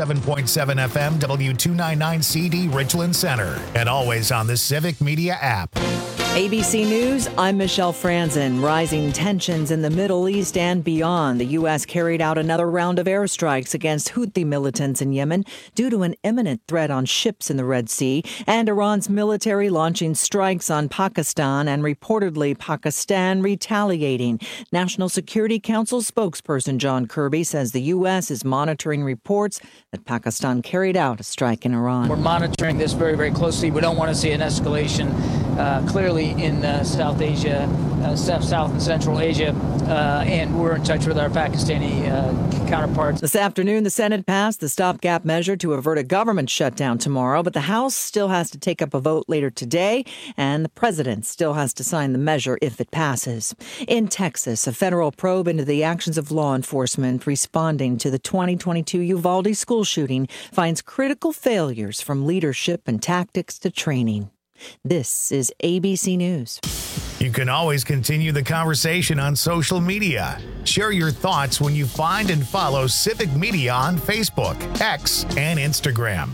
107.7 FM, W299CD Richland Center, and always on the Civic Media app. ABC News, I'm Michelle Franzen. Rising tensions in the Middle East and beyond. The U.S. carried out another round of airstrikes against Houthi militants in Yemen due to an imminent threat on ships in the Red Sea, and Iran's military launching strikes on Pakistan and reportedly Pakistan retaliating. National Security Council spokesperson John Kirby says the U.S. is monitoring reports that Pakistan carried out a strike in Iran. We're monitoring this very, very closely. We don't want to see an escalation clearly in South Asia, South and Central Asia, and we're in touch with our Pakistani counterparts. This afternoon, the Senate passed the stopgap measure to avert a government shutdown tomorrow, but the House still has to take up a vote later today, and the president still has to sign the measure if it passes. In Texas, a federal probe into the actions of law enforcement responding to the 2022 Uvalde school shooting finds critical failures from leadership and tactics to training. This is ABC News. You can always continue the conversation on social media. Share your thoughts when you find and follow Civic Media on Facebook, X, and Instagram.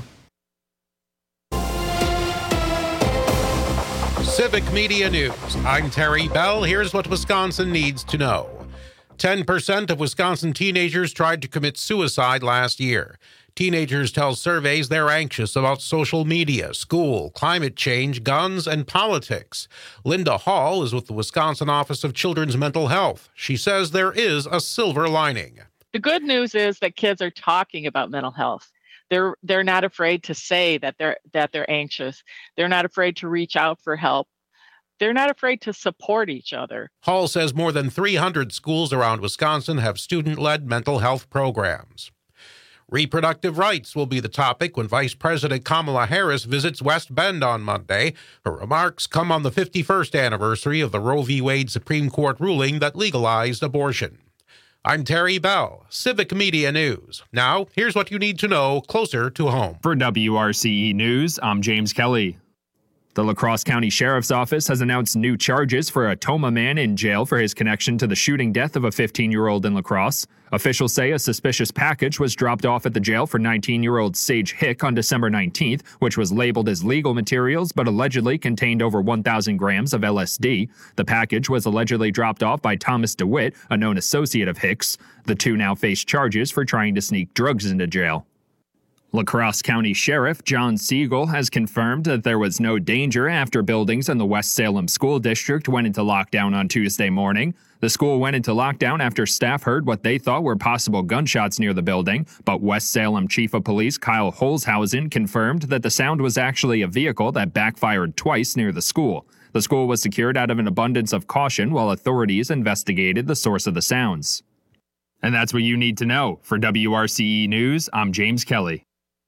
Civic Media News. I'm Terry Bell. Here's what Wisconsin needs to know. 10% of Wisconsin teenagers tried to commit suicide last year. Teenagers tell surveys they're anxious about social media, school, climate change, guns, and politics. Linda Hall is with the Wisconsin Office of Children's Mental Health. She says there is a silver lining. The good news is that kids are talking about mental health. They're not afraid to say that they're anxious. They're not afraid to reach out for help. They're not afraid to support each other. Hall says more than 300 schools around Wisconsin have student-led mental health programs. Reproductive rights will be the topic when Vice President Kamala Harris visits West Bend on Monday. Her remarks come on the 51st anniversary of the Roe v. Wade Supreme Court ruling that legalized abortion. I'm Terry Bell, Civic Media News. Now, here's what you need to know closer to home. For WRCE News, I'm James Kelly. The La Crosse County Sheriff's Office has announced new charges for a Toma man in jail for his connection to the shooting death of a 15-year-old in La Crosse. Officials say a suspicious package was dropped off at the jail for 19-year-old Sage Hick on December 19th, which was labeled as legal materials but allegedly contained over 1,000 grams of LSD. The package was allegedly dropped off by Thomas DeWitt, a known associate of Hick's. The two now face charges for trying to sneak drugs into jail. La Crosse County Sheriff John Siegel has confirmed that there was no danger after buildings in the West Salem School District went into lockdown on Tuesday morning. The school went into lockdown after staff heard what they thought were possible gunshots near the building, but West Salem Chief of Police Kyle Holzhausen confirmed that the sound was actually a vehicle that backfired twice near the school. The school was secured out of an abundance of caution while authorities investigated the source of the sounds. And that's what you need to know. For WRCE News, I'm James Kelly.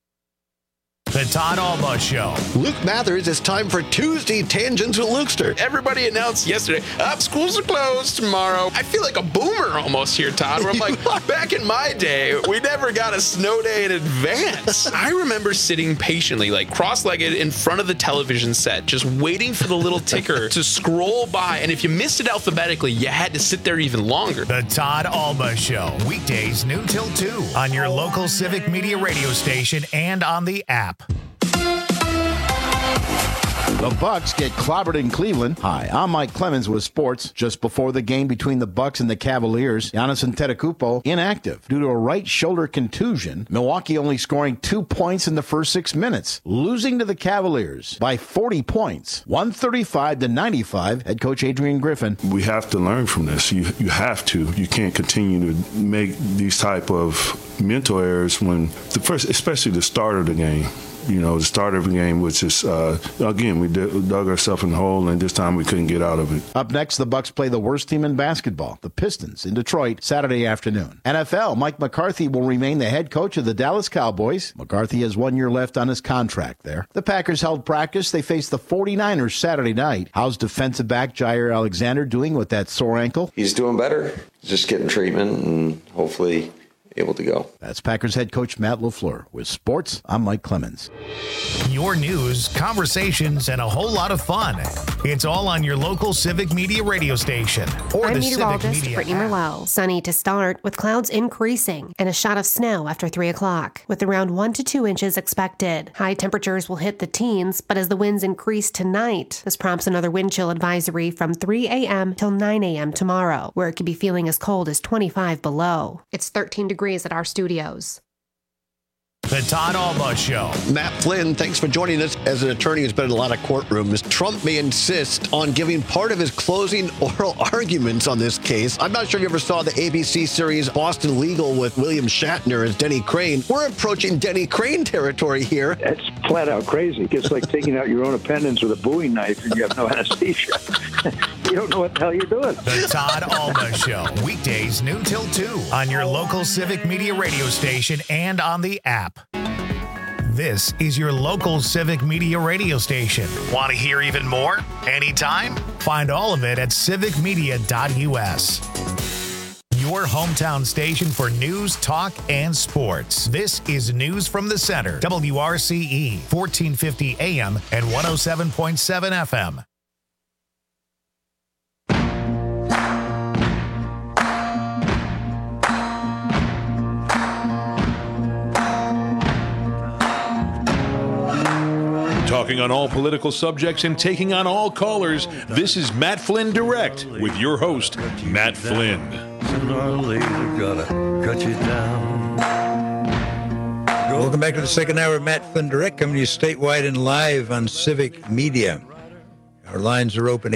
The Todd Alba Show. Luke Mathers, it's time for Tuesday Tangents with Lukester. Everybody announced yesterday, schools are closed tomorrow. I feel like a boomer almost here, Todd, where I'm like, back in my day, we never got a snow day in advance. I remember sitting patiently, like cross-legged in front of the television set, just waiting for the little ticker to scroll by. And if you missed it alphabetically, you had to sit there even longer. The Todd Alba Show. Weekdays noon till 2 on your local Civic Media radio station and on the app. The Bucks get clobbered in Cleveland. Hi, I'm Mike Clemens with sports. Just before the game between the Bucks and the Cavaliers, Giannis Antetokounmpo inactive due to a right shoulder contusion. Milwaukee only scoring 2 points in the first 6 minutes, losing to the Cavaliers by 40 points, 135-95. Head coach Adrian Griffin. We have to learn from this. You have to. You can't continue to make these type of mental errors when especially the start of the game. The start of the game was just, again, we dug ourselves in the hole, and this time we couldn't get out of it. Up next, the Bucks play the worst team in basketball, the Pistons, in Detroit, Saturday afternoon. NFL, Mike McCarthy will remain the head coach of the Dallas Cowboys. McCarthy has 1 year left on his contract there. The Packers held practice. They face the 49ers Saturday night. How's defensive back Jair Alexander doing with that sore ankle? He's doing better. Just getting treatment, and hopefully able to go. That's Packers head coach Matt LaFleur. With sports, I'm Mike Clemens. Your news, conversations, and a whole lot of fun. It's all on your local Civic Media radio station or I'm the Civic meteorologist Media Brittany app. Merlot. Sunny to start, with clouds increasing and a shot of snow after 3 o'clock, with around 1 to 2 inches expected. High temperatures will hit the teens, but as the winds increase tonight, this prompts another wind chill advisory from 3 a.m. till 9 a.m. tomorrow, where it could be feeling as cold as 25 below. It's 13 degrees at our studios. The Todd Alba Show. Matt Flynn, thanks for joining us. As an attorney who's been in a lot of courtrooms, Trump may insist on giving part of his closing oral arguments on this case. I'm not sure if you ever saw the ABC series Boston Legal with William Shatner as Denny Crane. We're approaching Denny Crane territory here. That's flat out crazy. It's like taking out your own appendix with a Bowie knife and you have no anesthesia. You don't know what the hell you're doing. The Todd Alba Show. Weekdays noon till 2 on your local Civic Media radio station and on the app. This is your local Civic Media radio station. Want to hear even more? Anytime? Find all of it at civicmedia.us. Your hometown station for news, talk, and sports. This is News from the Center. WRCE, 1450 AM and 107.7 FM. Talking on all political subjects and taking on all callers, this is Matt Flynn Direct with your host, Matt Flynn. Welcome back to the second hour of Matt Flynn Direct, coming to you statewide and live on Civic Media. Our lines are open,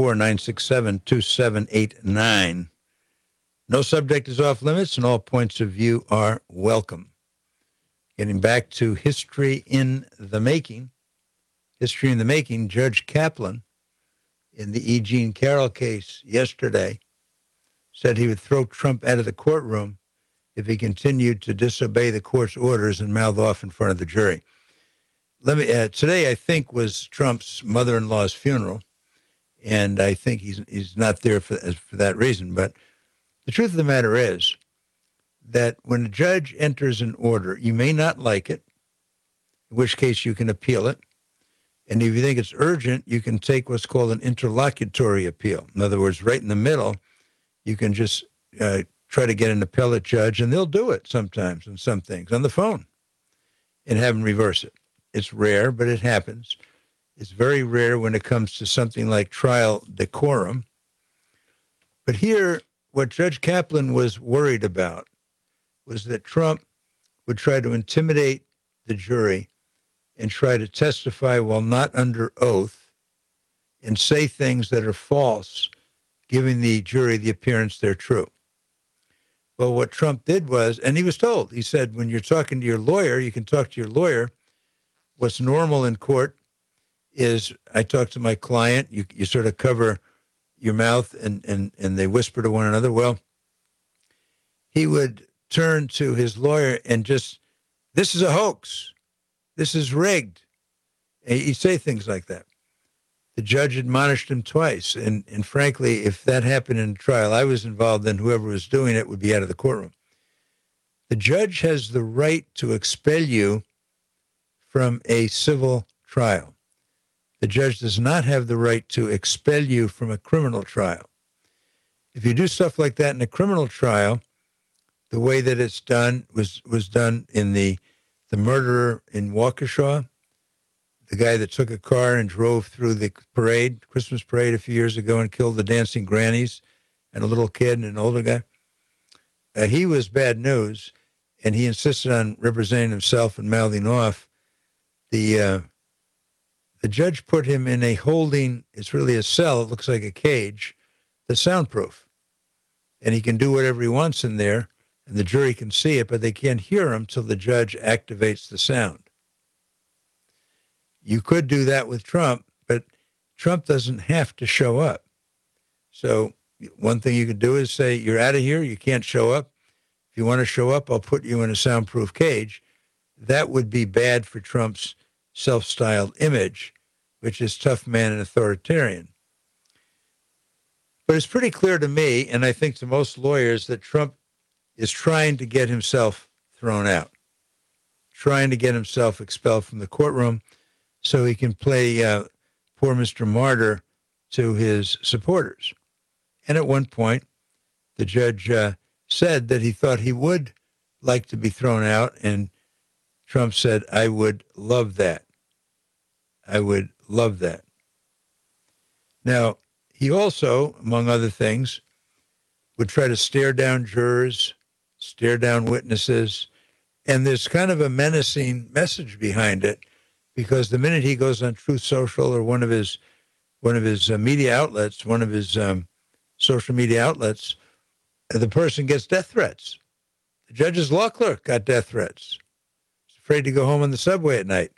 844-967-2789. No subject is off limits, and all points of view are welcome. Getting back to history in the making. History in the making, Judge Kaplan, in the E. Jean Carroll case yesterday, said he would throw Trump out of the courtroom if he continued to disobey the court's orders and mouth off in front of the jury. Today, I think, was Trump's mother-in-law's funeral, and I think he's not there for that reason. But the truth of the matter is that when a judge enters an order, you may not like it, in which case you can appeal it. And if you think it's urgent, you can take what's called an interlocutory appeal. In other words, right in the middle, you can just try to get an appellate judge, and they'll do it sometimes on some things, on the phone, and have them reverse it. It's rare, but it happens. It's very rare when it comes to something like trial decorum. But here, what Judge Kaplan was worried about was that Trump would try to intimidate the jury and try to testify while not under oath and say things that are false, giving the jury the appearance they're true. Well, what Trump did was, and he was told, he said, when you're talking to your lawyer, you can talk to your lawyer. What's normal in court is I talk to my client, you sort of cover your mouth and they whisper to one another. Well, he would turn to his lawyer and just, this is a hoax. This is rigged. He'd say things like that. The judge admonished him twice. And frankly, if that happened in a trial I was involved in, whoever was doing it would be out of the courtroom. The judge has the right to expel you from a civil trial. The judge does not have the right to expel you from a criminal trial. If you do stuff like that in a criminal trial, the way that it's done was done in the murderer in Waukesha, the guy that took a car and drove through the parade, Christmas parade a few years ago and killed the dancing grannies and a little kid and an older guy. He was bad news, and he insisted on representing himself and mouthing off. The judge put him in a holding, it's really a cell, it looks like a cage, that's soundproof. And he can do whatever he wants in there, and the jury can see it, but they can't hear him till the judge activates the sound. You could do that with Trump, but Trump doesn't have to show up. So one thing you could do is say, you're out of here, you can't show up. If you want to show up, I'll put you in a soundproof cage. That would be bad for Trump's self-styled image, which is tough man and authoritarian. But it's pretty clear to me, and I think to most lawyers, that Trump is trying to get himself thrown out, trying to get himself expelled from the courtroom so he can play poor Mr. Martyr to his supporters. And at one point, the judge said that he thought he would like to be thrown out, and Trump said, I would love that. I would love that. Now, he also, among other things, would try to stare down jurors, stare down witnesses, and there's kind of a menacing message behind it, because the minute he goes on Truth Social or one of his media outlets, one of his social media outlets, the person gets death threats. The judge's law clerk got death threats. He's afraid to go home on the subway at night.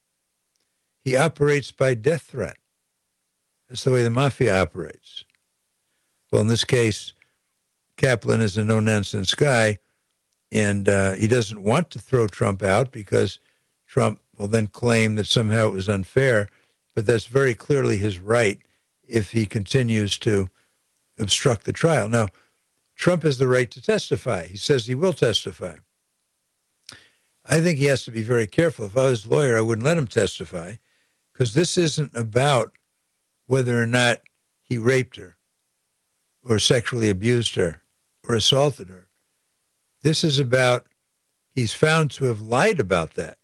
He operates by death threat. That's the way the mafia operates. Well, in this case, Kaplan is a no-nonsense guy, and he doesn't want to throw Trump out because Trump will then claim that somehow it was unfair, but that's very clearly his right if he continues to obstruct the trial. Now, Trump has the right to testify. He says he will testify. I think he has to be very careful. If I was a lawyer, I wouldn't let him testify, because this isn't about whether or not he raped her or sexually abused her or assaulted her. This is about he's found to have lied about that.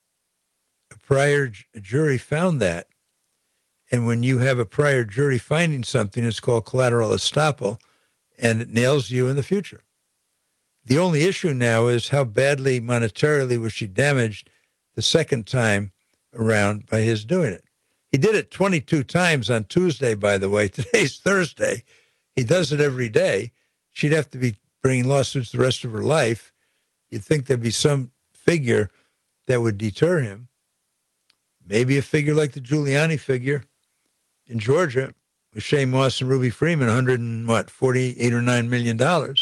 A prior jury found that. And when you have a prior jury finding something, it's called collateral estoppel, and it nails you in the future. The only issue now is how badly monetarily was she damaged the second time around by his doing it. He did it 22 times on Tuesday, by the way. Today's Thursday. He does it every day. She'd have to be bringing lawsuits the rest of her life. You'd think there'd be some figure that would deter him. Maybe a figure like the Giuliani figure in Georgia with Shane Moss and Ruby Freeman, $48 or $9 million.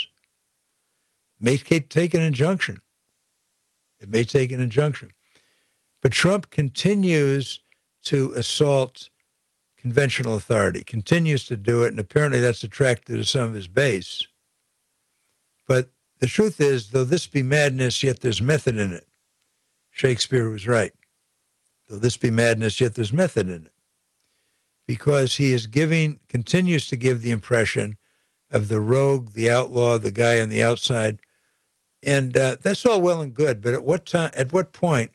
May take an injunction. It may take an injunction. But Trump continues to assault conventional authority, continues to do it, and apparently that's attracted to some of his base. But the truth is, though this be madness, yet there's method in it. Shakespeare was right. Though this be madness, yet there's method in it. Because he is continues to give the impression of the rogue, the outlaw, the guy on the outside. And that's all well and good, but at what point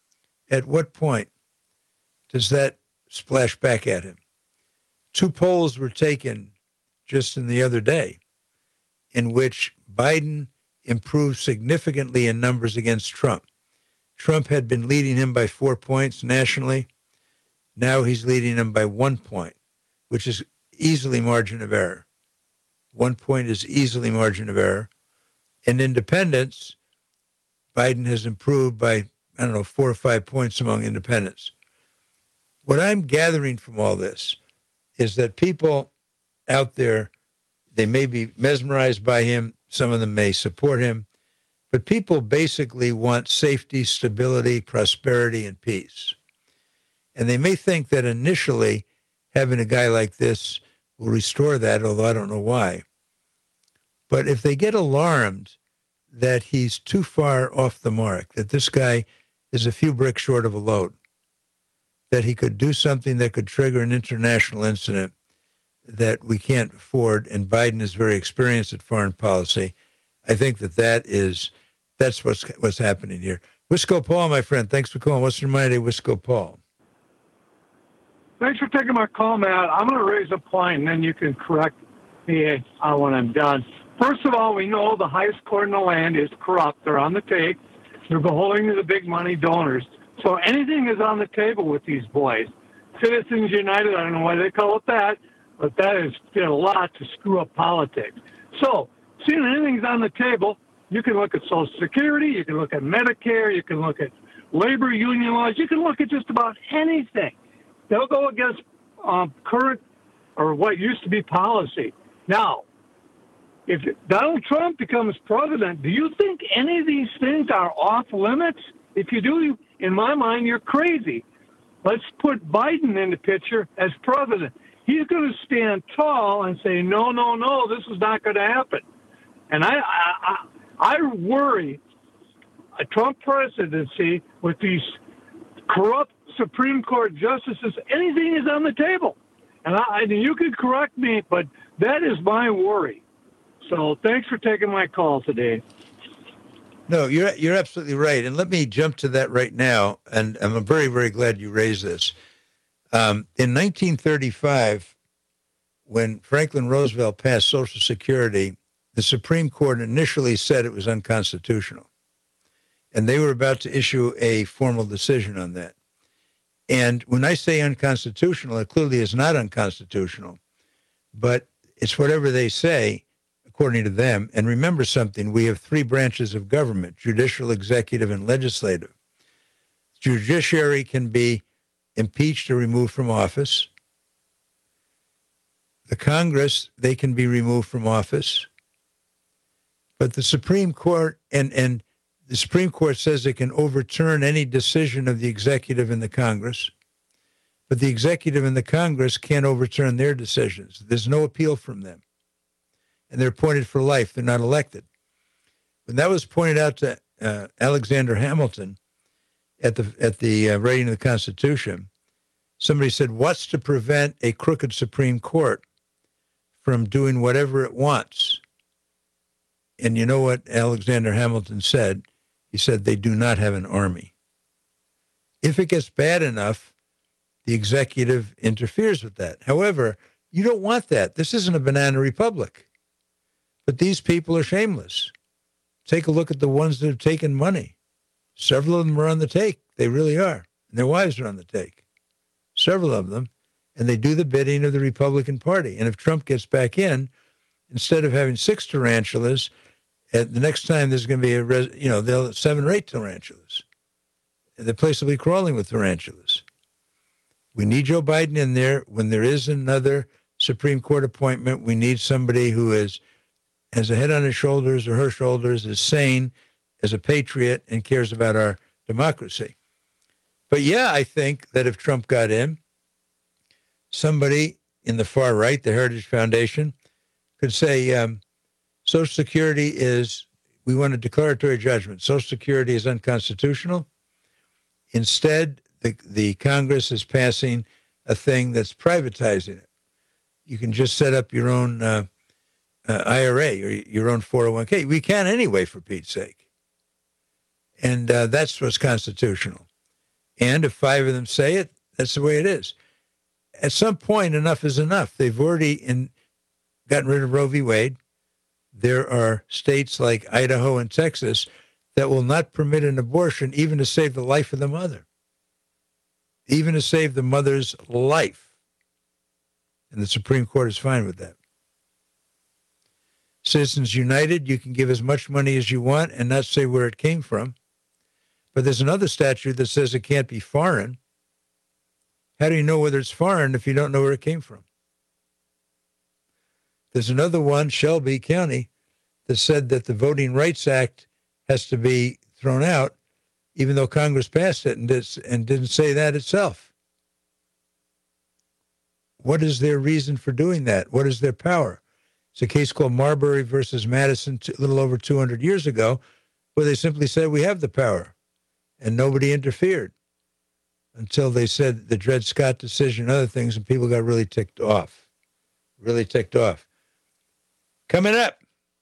does that splash back at him? 2 polls were taken just in the other day in which Biden improved significantly in numbers against Trump. Trump had been leading him by 4 points nationally. Now he's leading him by 1 point, which is easily margin of error. 1 point is easily margin of error. In independents, Biden has improved by, 4 or 5 points among independents. What I'm gathering from all this is that people out there, they may be mesmerized by him. Some of them may support him. But people basically want safety, stability, prosperity, and peace. And they may think that initially having a guy like this will restore that, although I don't know why. But if they get alarmed that he's too far off the mark, that this guy is a few bricks short of a load, that he could do something that could trigger an international incident that we can't afford, and Biden is very experienced at foreign policy, I think that's what's happening here. Wisco Paul, my friend, thanks for calling. What's your mind today, Wisco Paul? Thanks for taking my call, Matt. I'm going to raise a point, and then you can correct me when I'm done. First of all, we know the highest court in the land is corrupt. They're on the take. They're beholden to the big money donors. So anything is on the table with these boys. Citizens United, I don't know why they call it that, but that is did a lot to screw up politics. So, seeing anything's on the table, you can look at Social Security, you can look at Medicare, you can look at labor union laws, you can look at just about anything. They'll go against current or what used to be policy. Now, if Donald Trump becomes president, do you think any of these things are off limits? If you do, in my mind, you're crazy. Let's put Biden in the picture as president. He's going to stand tall and say, no, this is not going to happen. And I worry a Trump presidency with these corrupt Supreme Court justices, anything is on the table. And you can correct me, but that is my worry. So thanks for taking my call today. No, you're absolutely right. And let me jump to that right now. And I'm very, very glad you raised this. In 1935, when Franklin Roosevelt passed Social Security, the Supreme Court initially said it was unconstitutional. And they were about to issue a formal decision on that. And when I say unconstitutional, it clearly is not unconstitutional. But it's whatever they say, according to them. And remember something, we have three branches of government, judicial, executive, and legislative. Judiciary can be impeached or removed from office. The Congress, they can be removed from office. But the Supreme Court, and the Supreme Court says it can overturn any decision of the executive and the Congress. But the executive and the Congress can't overturn their decisions. There's no appeal from them. And they're appointed for life. They're not elected. When that was pointed out to Alexander Hamilton at the writing of the Constitution, somebody said, what's to prevent a crooked Supreme Court from doing whatever it wants? And you know what Alexander Hamilton said? He said, they do not have an army. If it gets bad enough, the executive interferes with that. However, you don't want that. This isn't a banana republic. But these people are shameless. Take a look at the ones that have taken money. Several of them are on the take. They really are. And their wives are on the take. Several of them. And they do the bidding of the Republican Party. And if Trump gets back in, instead of having 6 tarantulas, the next time there's going to be they'll have 7 or 8 tarantulas. And the place will be crawling with tarantulas. We need Joe Biden in there. When there is another Supreme Court appointment, we need somebody who has a head on his shoulders or her shoulders, is sane, as a patriot, and cares about our democracy. But yeah, I think that if Trump got in, somebody in the far right, the Heritage Foundation, could say, Social Security we want a declaratory judgment. Social Security is unconstitutional. Instead, the Congress is passing a thing that's privatizing it. You can just set up your own IRA or your own 401k. We can anyway, for Pete's sake. And that's what's constitutional. And if 5 of them say it, that's the way it is. At some point, enough is enough. They've already gotten rid of Roe v. Wade. There are states like Idaho and Texas that will not permit an abortion even to save the life of the mother, even to save the mother's life. And the Supreme Court is fine with that. Citizens United, you can give as much money as you want and not say where it came from. But there's another statute that says it can't be foreign. How do you know whether it's foreign if you don't know where it came from? There's another one, Shelby County, that said that the Voting Rights Act has to be thrown out, even though Congress passed it and didn't say that itself. What is their reason for doing that? What is their power? It's a case called Marbury versus Madison a little over 200 years ago, where they simply said, we have the power, and nobody interfered until they said the Dred Scott decision and other things, and people got really ticked off. Coming up,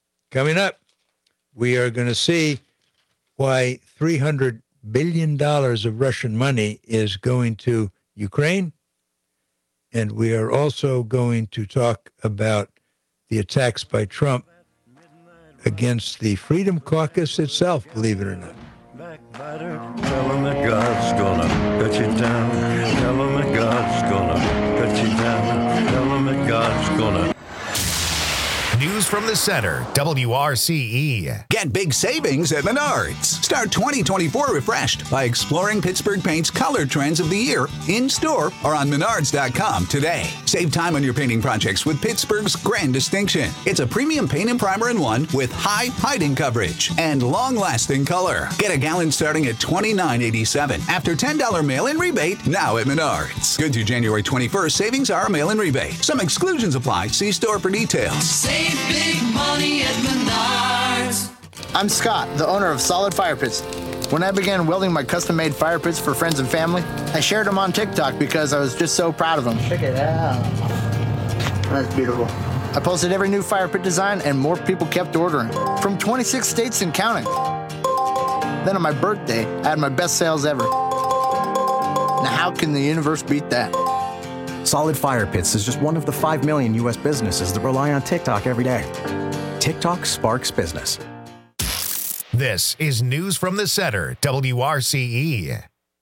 we are going to see why $300 billion of Russian money is going to Ukraine. And we are also going to talk about the attacks by Trump against the Freedom Caucus itself, believe it or not. Backbiter, tell him that God's gonna cut you down. Tell him that God's gonna cut you down. Tell him that God's gonna. News from the center, WRCE. Get big savings at Menards. Start 2024 refreshed by exploring Pittsburgh Paint's color trends of the year in-store or on Menards.com today. Save time on your painting projects with Pittsburgh's Grand Distinction. It's a premium paint and primer in one with high hiding coverage and long-lasting color. Get a gallon starting at $29.87 after $10 mail-in rebate now at Menards. Good through January 21st. Savings are a mail-in rebate. Some exclusions apply. See store for details. Save big money at Menards. I'm Scott, the owner of Solid Fire Pits. When I began welding my custom-made fire pits for friends and family, I shared them on TikTok because I was just so proud of them. Check it out. That's beautiful. I posted every new fire pit design, and more people kept ordering, from 26 states and counting. Then on my birthday, I had my best sales ever. Now how can the universe beat that? Solid Fire Pits is just one of the 5 million U.S. businesses that rely on TikTok every day. TikTok sparks business. This is News from the Center, WRCE.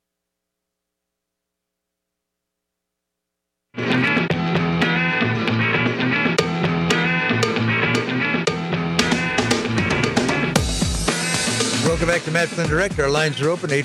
Welcome back to Matt Flynn Direct. Our lines are open,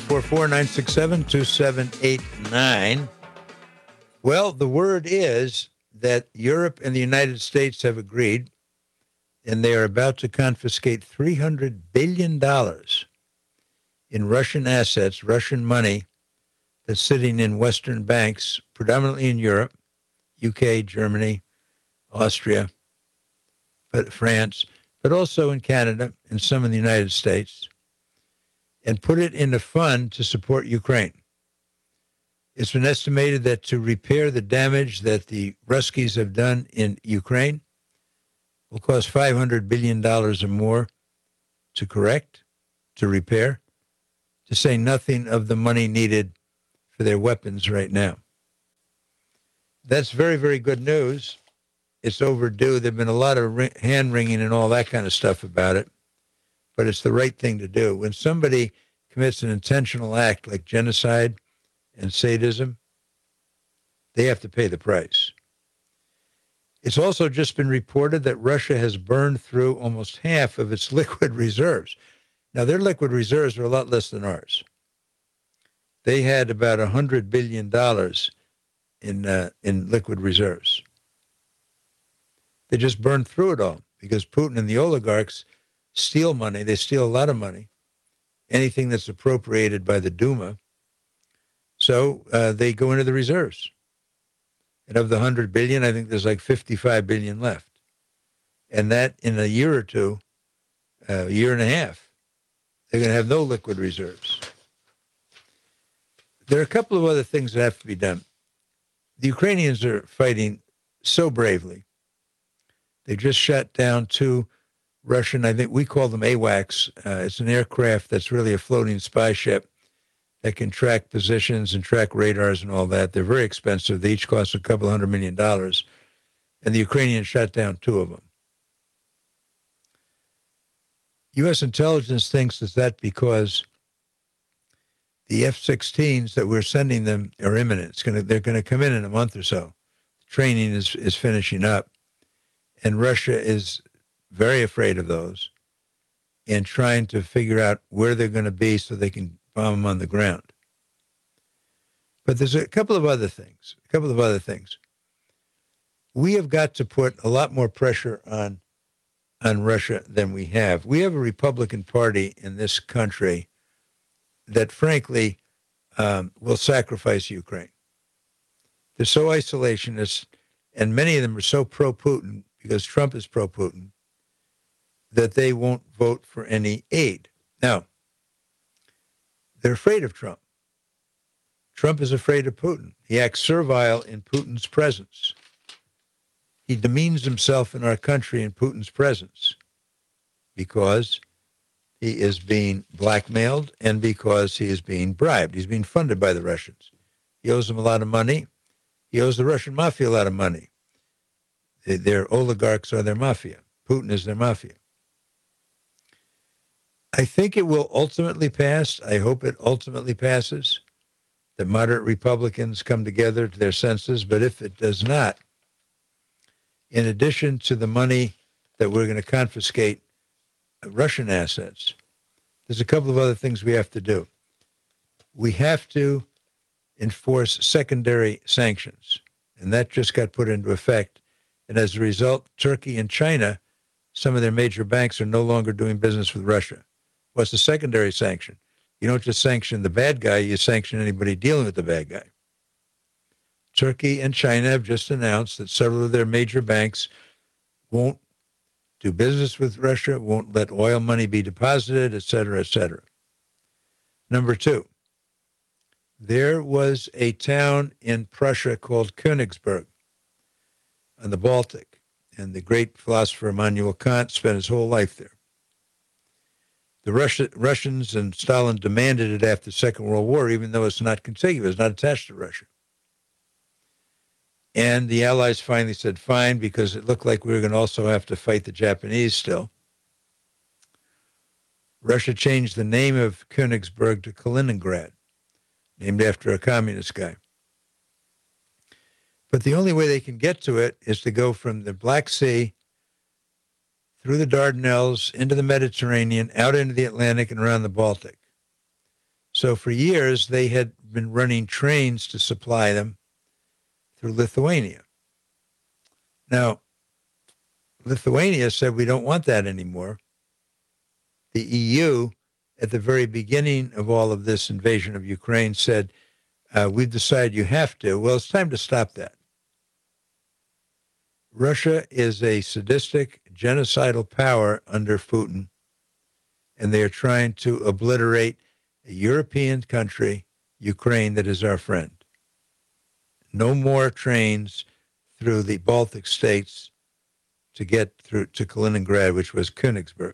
844-967-2789. Well, the word is that Europe and the United States have agreed, and they are about to confiscate $300 billion in Russian assets, Russian money, that's sitting in Western banks, predominantly in Europe, UK, Germany, Austria, France, but also in Canada and some in the United States, and put it in a fund to support Ukraine. It's been estimated that to repair the damage that the Ruskies have done in Ukraine will cost $500 billion or more to correct, to repair, to say nothing of the money needed for their weapons right now. That's very, very good news. It's overdue. There have been a lot of hand-wringing and all that kind of stuff about it, but it's the right thing to do. When somebody commits an intentional act like genocide and sadism, they have to pay the price. It's also just been reported that Russia has burned through almost half of its liquid reserves. Now, their liquid reserves are a lot less than ours. They had about $100 billion in liquid reserves. They just burned through it all because Putin and the oligarchs steal money. They steal a lot of money, anything that's appropriated by the Duma. So they go into the reserves. And of the 100 billion, I think there's like 55 billion left. And that in a year or two, a year and a half, they're going to have no liquid reserves. There are a couple of other things that have to be done. The Ukrainians are fighting so bravely. They just shot down 2 Russian, I think we call them AWACS. It's an aircraft that's really a floating spy ship that can track positions and track radars and all that. They're very expensive. They each cost a couple $100 million. And the Ukrainians shot down 2 of them. U.S. intelligence thinks that because the F-16s that we're sending them are imminent. They're going to come in a month or so. Training is finishing up. And Russia is very afraid of those and trying to figure out where they're going to be so they can bomb them on the ground. But there's a couple of other things. We have got to put a lot more pressure on Russia than we have. We have a Republican Party in this country that, frankly, will sacrifice Ukraine. They're so isolationist, and many of them are so pro-Putin because Trump is pro-Putin, that they won't vote for any aid. Now, they're afraid of Trump. Trump is afraid of Putin. He acts servile in Putin's presence. He demeans himself in our country in Putin's presence because he is being blackmailed and because he is being bribed. He's being funded by the Russians. He owes them a lot of money. He owes the Russian mafia a lot of money. Their oligarchs are their mafia. Putin is their mafia. I think it will ultimately pass. I hope it ultimately passes. That moderate Republicans come together to their senses. But if it does not, in addition to the money that we're going to confiscate Russian assets, there's a couple of other things we have to do. We have to enforce secondary sanctions. And that just got put into effect. And as a result, Turkey and China, some of their major banks are no longer doing business with Russia. What's the secondary sanction? You don't just sanction the bad guy, you sanction anybody dealing with the bad guy. Turkey and China have just announced that several of their major banks won't do business with Russia, won't let oil money be deposited, et cetera, et cetera. Number two, there was a town in Prussia called Königsberg on the Baltic, and the great philosopher Immanuel Kant spent his whole life there. The Russians and Stalin demanded it after the Second World War, even though it's not contiguous, not attached to Russia. And the Allies finally said, fine, because it looked like we were going to also have to fight the Japanese still. Russia changed the name of Königsberg to Kaliningrad, named after a communist guy. But the only way they can get to it is to go from the Black Sea through the Dardanelles, into the Mediterranean, out into the Atlantic, and around the Baltic. So for years, they had been running trains to supply them through Lithuania. Now, Lithuania said, we don't want that anymore. The EU, at the very beginning of all of this invasion of Ukraine, said, we've decided you have to. Well, it's time to stop that. Russia is a sadistic, genocidal power under Putin, and they are trying to obliterate a European country, Ukraine, that is our friend. No more trains through the Baltic states to get through to Kaliningrad, which was Königsberg.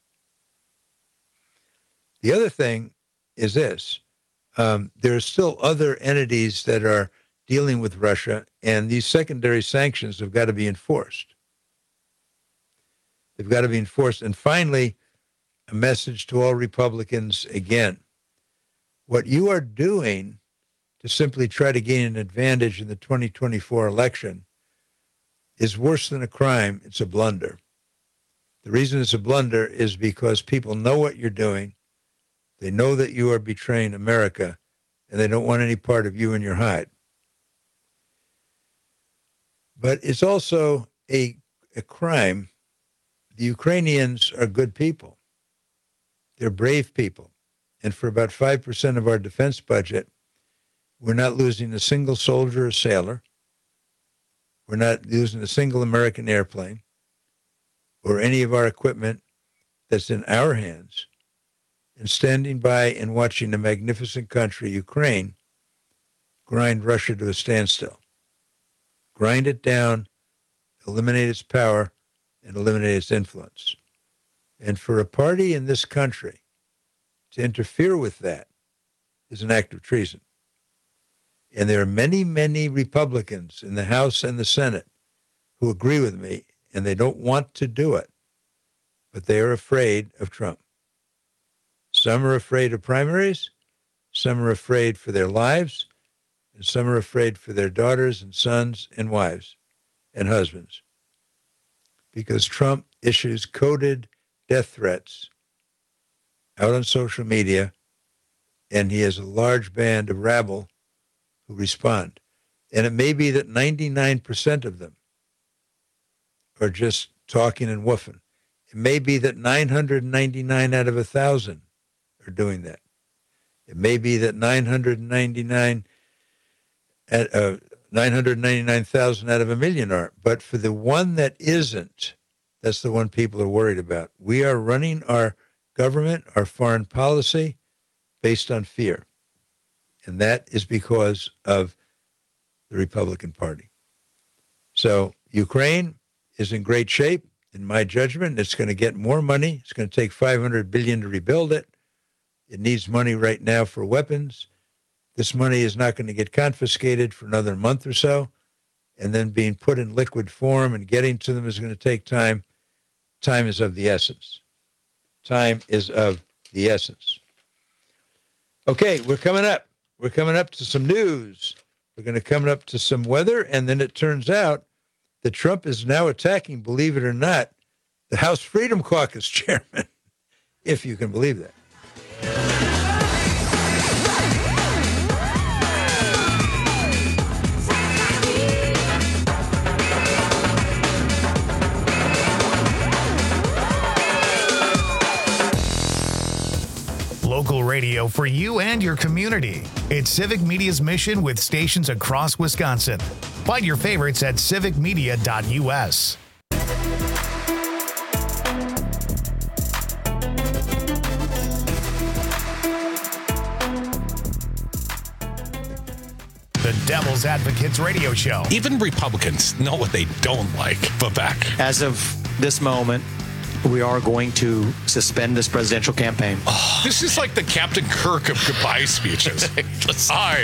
The other thing is this. There are still other entities that are dealing with Russia, and these secondary sanctions have got to be enforced. They've got to be enforced. And finally, a message to all Republicans again. What you are doing to simply try to gain an advantage in the 2024 election is worse than a crime. It's a blunder. The reason it's a blunder is because people know what you're doing. They know that you are betraying America, and they don't want any part of you in your hide. But it's also a crime. The Ukrainians are good people. They're brave people. And for about 5% of our defense budget, we're not losing a single soldier or sailor. We're not losing a single American airplane or any of our equipment that's in our hands. And standing by and watching the magnificent country, Ukraine, grind Russia to a standstill. Grind it down, eliminate its power, and eliminate its influence. And for a party in this country to interfere with that is an act of treason. And there are many, many Republicans in the House and the Senate who agree with me, and they don't want to do it, but they are afraid of Trump. Some are afraid of primaries, some are afraid for their lives, and some are afraid for their daughters and sons and wives and husbands. Because Trump issues coded death threats out on social media, and he has a large band of rabble who respond. And it may be that 99% of them are just talking and woofing. It may be that 999 out of 1,000 are doing that. It may be that 999,000 out of 1 million are. But for the one that isn't, that's the one people are worried about. We are running our government, our foreign policy, based on fear. And that is because of the Republican Party. So Ukraine is in great shape, in my judgment. It's going to get more money. It's going to take $500 billion to rebuild it. It needs money right now for weapons. This money is not going to get confiscated for another month or so, and then being put in liquid form and getting to them is going to take time. Time is of the essence. Time is of the essence. Okay, we're coming up. We're coming up to some news. We're going to come up to some weather, and then it turns out that Trump is now attacking, believe it or not, the House Freedom Caucus chairman, if you can believe that. Local radio for you and your community. It's Civic Media's mission with stations across Wisconsin. Find your favorites at civicmedia.us. The Devil's Advocates Radio Show. Even Republicans know what they don't like. Vivek. As of this moment, we are going to suspend this presidential campaign. Oh, this is like the Captain Kirk of goodbye speeches. I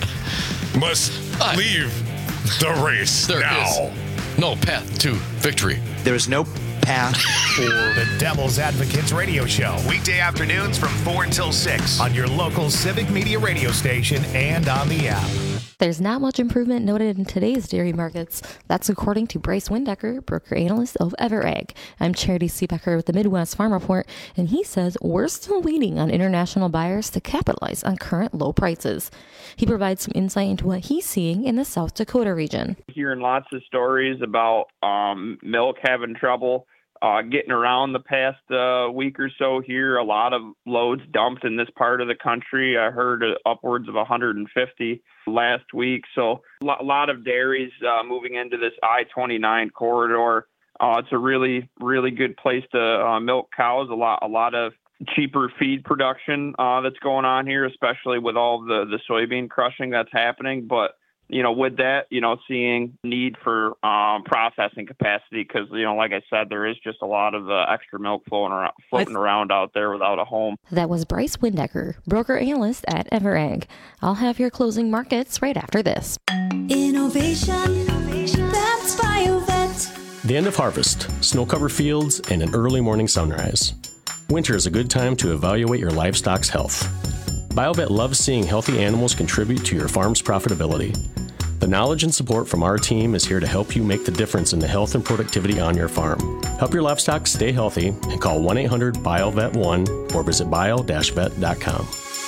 must leave the race now. Is no path to victory. There is no path for The Devil's Advocates Radio Show. Weekday afternoons from 4 until 6 on your local Civic Media radio station and on the app. There's not much improvement noted in today's dairy markets. That's according to Bryce Windecker, broker analyst of EverAg. I'm Charity Seebecker with the Midwest Farm Report, and he says we're still waiting on international buyers to capitalize on current low prices. He provides some insight into what he's seeing in the South Dakota region. Hearing lots of stories about milk having trouble getting around the past week or so here. A lot of loads dumped in this part of the country. I heard upwards of 150 last week. So a lot of dairies moving into this I-29 corridor. It's a really, really good place to milk cows. A lot of cheaper feed production that's going on here, especially with all the soybean crushing that's happening. But with that, seeing need for processing capacity because, like I said, there is just a lot of extra milk floating around out there without a home. That was Bryce Windecker, broker analyst at EverAg. I'll have your closing markets right after this. Innovation, that's BioVet. The end of harvest, snow-covered fields, and an early morning sunrise. Winter is a good time to evaluate your livestock's health. BioVet loves seeing healthy animals contribute to your farm's profitability. The knowledge and support from our team is here to help you make the difference in the health and productivity on your farm. Help your livestock stay healthy and call 1-800-BioVet1 or visit bio-vet.com.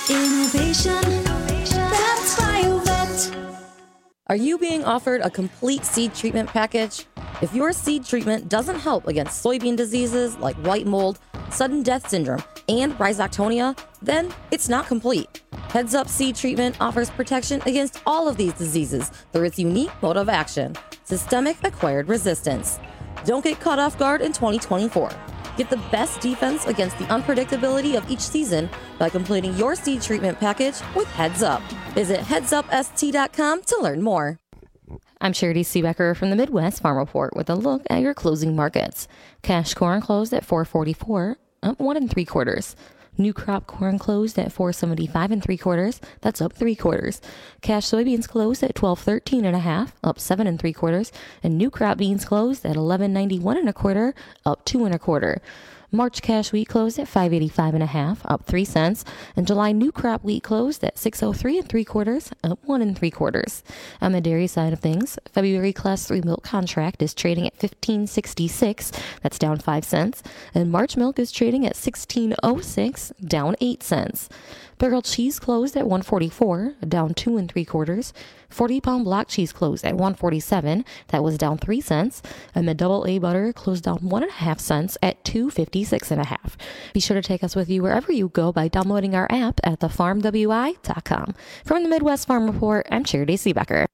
Innovation, that's BioVet. Are you being offered a complete seed treatment package? If your seed treatment doesn't help against soybean diseases like white mold, sudden death syndrome, and rhizoctonia, then it's not complete. Heads Up Seed Treatment offers protection against all of these diseases through its unique mode of action, systemic acquired resistance. Don't get caught off guard in 2024. Get the best defense against the unpredictability of each season by completing your seed treatment package with Heads Up. Visit headsupst.com to learn more. I'm Charity Seebecker from the Midwest Farm Report with a look at your closing markets. Cash corn closed at $4.44, up 1 3/4. New crop corn closed at $4.75 3/4. That's up 3/4. Cash soybeans closed at $12.13 1/2, up 7 3/4. And new crop beans closed at $11.91 1/4, up 2 1/4. March cash wheat closed at $5.85 1/2, up 3 cents, and July new crop wheat closed at $6.03 3/4, up 1 3/4. On the dairy side of things, February Class 3 milk contract is trading at $15.66, that's down 5 cents, and March milk is trading at $16.06, down 8 cents. Barrel cheese closed at $1.44, down 2 3/4. 40-pound block cheese closed at $1.47, that was down 3 cents, and the double A butter closed down 1.5 cents at $2.56 1/2. Be sure to take us with you wherever you go by downloading our app at thefarmwi.com. From the Midwest Farm Report, I'm Charity Seebecker.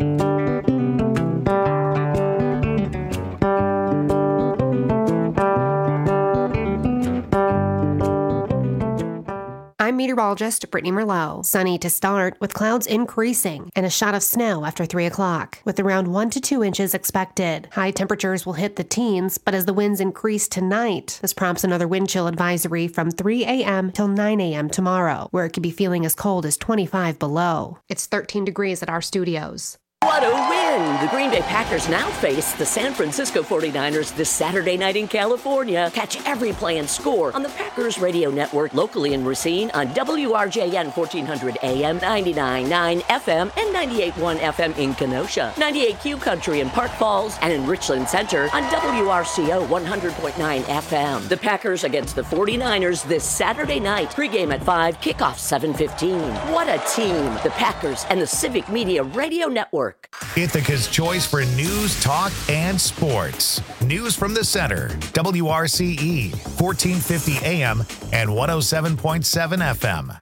I'm meteorologist Brittany Merlot. Sunny to start with clouds increasing and a shot of snow after 3 o'clock with around 1 to 2 inches expected. High temperatures will hit the teens, but as the winds increase tonight, this prompts another wind chill advisory from 3 a.m. till 9 a.m. tomorrow, where it could be feeling as cold as 25 below. It's 13 degrees at our studios. What a win! The Green Bay Packers now face the San Francisco 49ers this Saturday night in California. Catch every play and score on the Packers Radio Network locally in Racine on WRJN 1400 AM, 99.9 FM, and 98.1 FM in Kenosha, 98Q Country in Park Falls, and in Richland Center on WRCO 100.9 FM. The Packers against the 49ers this Saturday night. Pregame at 5, kickoff 7:15. What a team! The Packers and the Civic Media Radio Network. Ithaca's choice for news, talk, and sports. News from the center. WRCE, 1450 AM and 107.7 FM.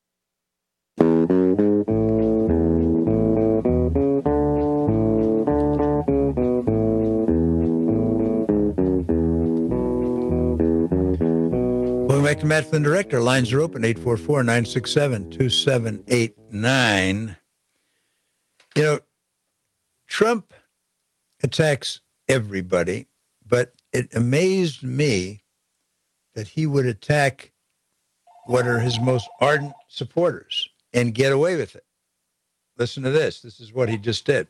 Welcome back to Matt Flynn Direct. Our lines are open, 844-967-2789. You know, Trump attacks everybody, but it amazed me that he would attack what are his most ardent supporters and get away with it. Listen to this. This is what he just did.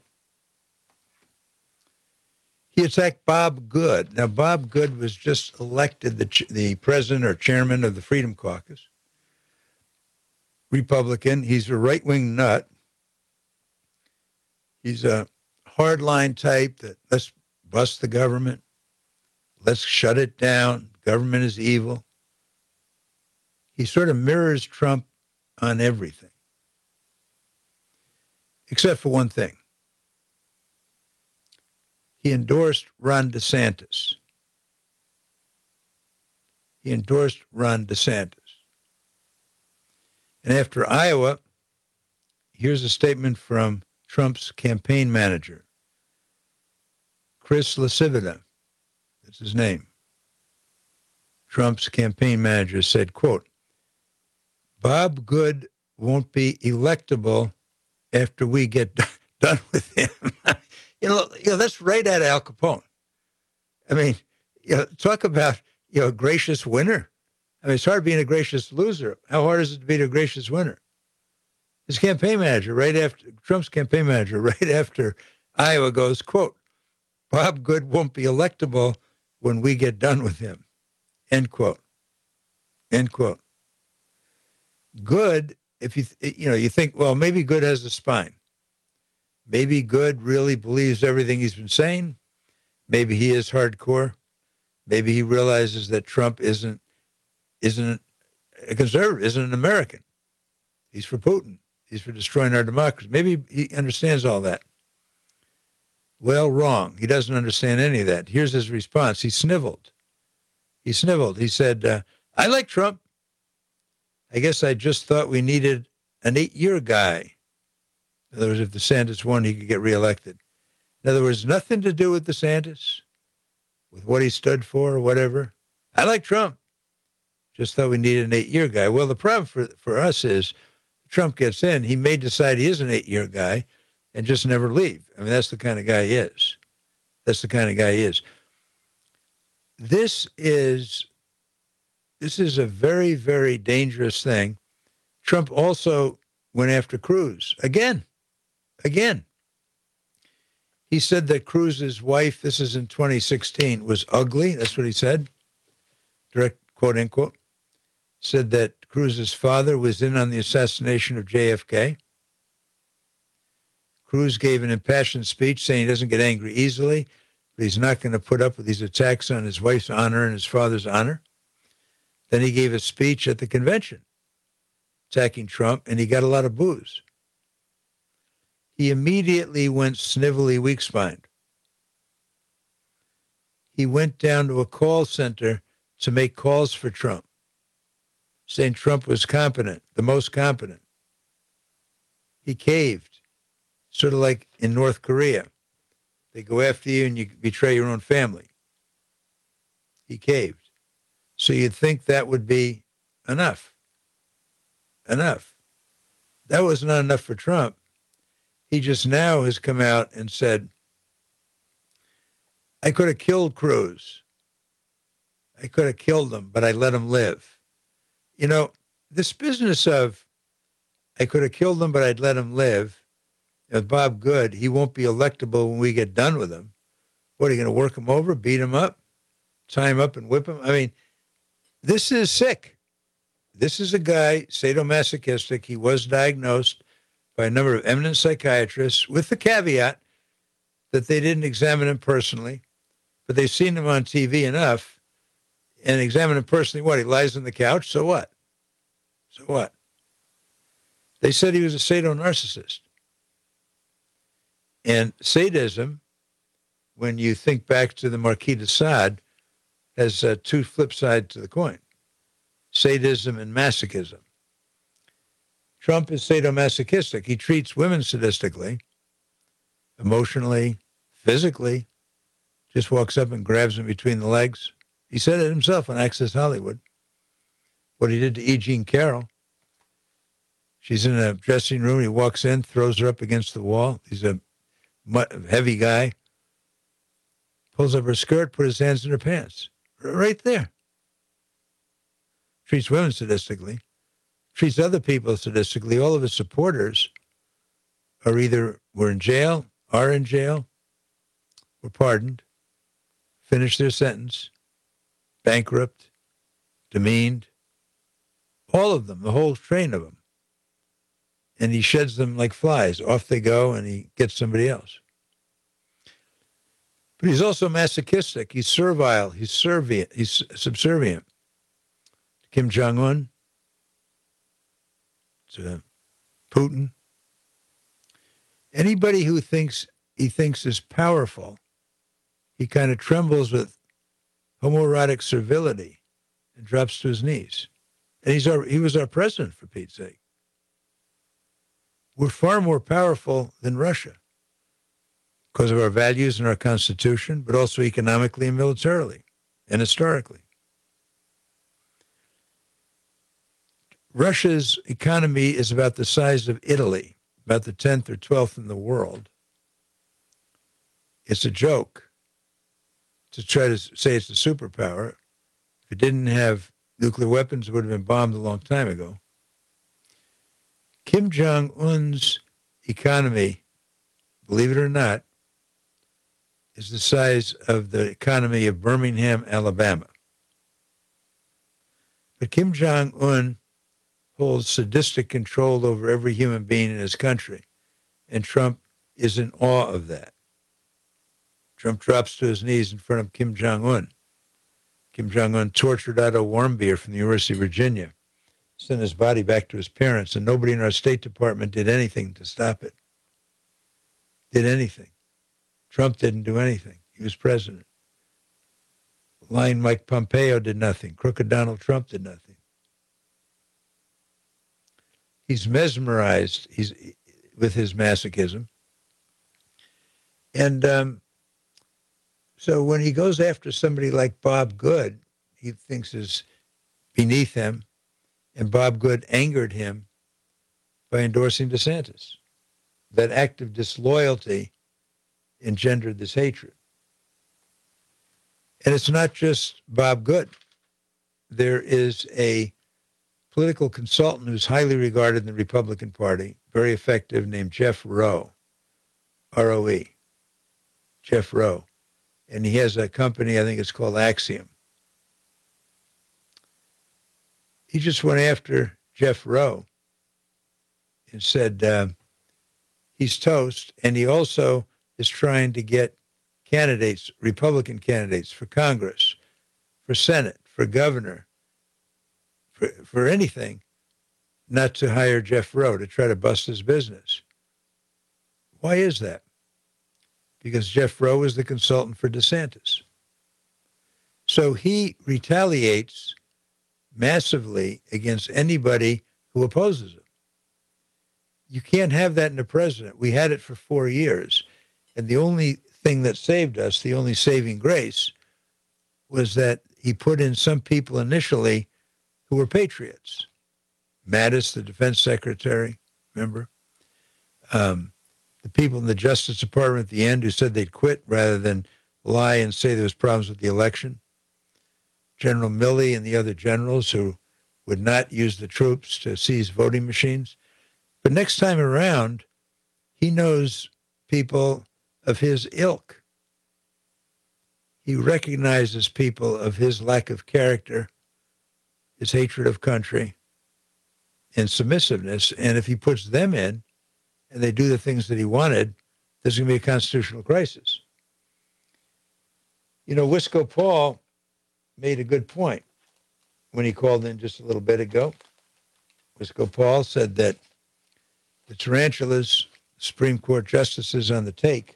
He attacked Bob Good. Now, Bob Good was just elected the president or chairman of the Freedom Caucus. Republican. He's a right-wing nut. He's a hardline type that let's bust the government. Let's shut it down. Government is evil. He sort of mirrors Trump on everything, except for one thing. He endorsed Ron DeSantis. And after Iowa, here's a statement from Trump's campaign manager, Chris LaCivita. That's his name. Trump's campaign manager said, quote, Bob Good won't be electable after we get done with him. You know, that's right at Al Capone. I mean, talk about, a gracious winner. I mean, it's hard being a gracious loser. How hard is it to be a gracious winner? His campaign manager, Trump's campaign manager, right after Iowa goes, quote, Bob Good won't be electable when we get done with him, end quote. End quote. Good, if you think, well, maybe Good has a spine. Maybe Good really believes everything he's been saying. Maybe he is hardcore. Maybe he realizes that Trump isn't a conservative, isn't an American. He's for Putin. He's for destroying our democracy. Maybe he understands all that. Well, wrong. He doesn't understand any of that. Here's his response. He sniveled. He said, I like Trump. I guess I just thought we needed an 8-year guy. In other words, if DeSantis won, he could get reelected. In other words, nothing to do with DeSantis, with what he stood for or whatever. I like Trump. Just thought we needed an 8-year guy. Well, the problem for us is Trump gets in, he may decide he is an 8-year guy and just never leave. I mean, that's the kind of guy he is. This is a very, very dangerous thing. Trump also went after Cruz again. He said that Cruz's wife, this is in 2016, was ugly. That's what he said. Direct quote, unquote. Said that Cruz's father was in on the assassination of JFK. Cruz gave an impassioned speech saying he doesn't get angry easily, but he's not going to put up with these attacks on his wife's honor and his father's honor. Then he gave a speech at the convention attacking Trump, and he got a lot of boos. He immediately went snivelly weak-spined. He went down to a call center to make calls for Trump, saying Trump was competent, the most competent. He caved, sort of like in North Korea. They go after you and you betray your own family. He caved. So you'd think that would be enough. That was not enough for Trump. He just now has come out and said, I could have killed Cruz. I could have killed him, but I let him live. You know, this business of I could have killed him, but I'd let him live. Bob Good, he won't be electable when we get done with him. What, are you going to work him over, beat him up, tie him up and whip him? I mean, this is sick. This is a guy, sadomasochistic. He was diagnosed by a number of eminent psychiatrists with the caveat that they didn't examine him personally, but they've seen him on TV enough and examine him personally. What, he lies on the couch? So what? They said he was a sadomasochistic. And sadism, when you think back to the Marquis de Sade, has two flip sides to the coin, sadism and masochism. Trump is sadomasochistic. He treats women sadistically, emotionally, physically, just walks up and grabs them between the legs. He said it himself on Access Hollywood, what he did to E. Jean Carroll. She's in a dressing room. He walks in, throws her up against the wall. He's a heavy guy. Pulls up her skirt, put his hands in her pants. Right there. Treats women sadistically. Treats other people sadistically. All of his supporters are either were in jail, are in jail, were pardoned, finished their sentence, bankrupt, demeaned. All of them, the whole train of them. And he sheds them like flies. Off they go, and he gets somebody else. But he's also masochistic. He's servile. He's subservient. Kim Jong-un, to Putin. Anybody who thinks is powerful, he kind of trembles with homoerotic servility and drops to his knees. And he was our president, for Pete's sake. We're far more powerful than Russia because of our values and our Constitution, but also economically and militarily and historically. Russia's economy is about the size of Italy, about the 10th or 12th in the world. It's a joke to try to say it's a superpower. If it didn't have nuclear weapons, it would have been bombed a long time ago. Kim Jong-un's economy, believe it or not, is the size of the economy of Birmingham, Alabama. But Kim Jong-un holds sadistic control over every human being in his country, and Trump is in awe of that. Trump drops to his knees in front of Kim Jong-un. Kim Jong-un tortured Otto Warmbier from the University of Virginia, sent his body back to his parents, and nobody in our State Department did anything to stop it. Did anything. Trump didn't do anything. He was president. Lying Mike Pompeo did nothing. Crooked Donald Trump did nothing. He's mesmerized with his masochism. And so when he goes after somebody like Bob Good, he thinks is beneath him, and Bob Good angered him by endorsing DeSantis. That act of disloyalty engendered this hatred. And it's not just Bob Good. There is a political consultant who's highly regarded in the Republican Party, very effective, named Jeff Rowe, R-O-E, Jeff Rowe. And he has a company, I think it's called Axiom. He just went after Jeff Rowe and said he's toast, and he also is trying to get candidates, Republican candidates for Congress, for Senate, for governor, for anything, not to hire Jeff Rowe, to try to bust his business. Why is that? Because Jeff Rowe is the consultant for DeSantis. So he retaliates massively against anybody who opposes him. You can't have that in a president. We had it for 4 years. And the only thing that saved us, the only saving grace, was that he put in some people initially who were patriots. Mattis, the defense secretary, remember? The people in the Justice Department at the end who said they'd quit rather than lie and say there was problems with the election. General Milley and the other generals who would not use the troops to seize voting machines. But next time around, he knows people of his ilk. He recognizes people of his lack of character, his hatred of country, and submissiveness. And if he puts them in, and they do the things that he wanted, there's going to be a constitutional crisis. You know, Wisco Paul made a good point when he called in just a little bit ago. Wisco Paul said that the tarantulas, Supreme Court justices on the take,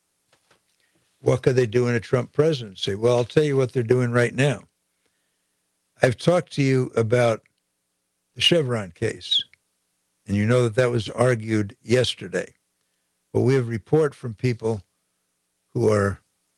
what could they do in a Trump presidency? Well, I'll tell you what they're doing right now. I've talked to you about the Chevron case, and you know that that was argued yesterday. But we have report from people who are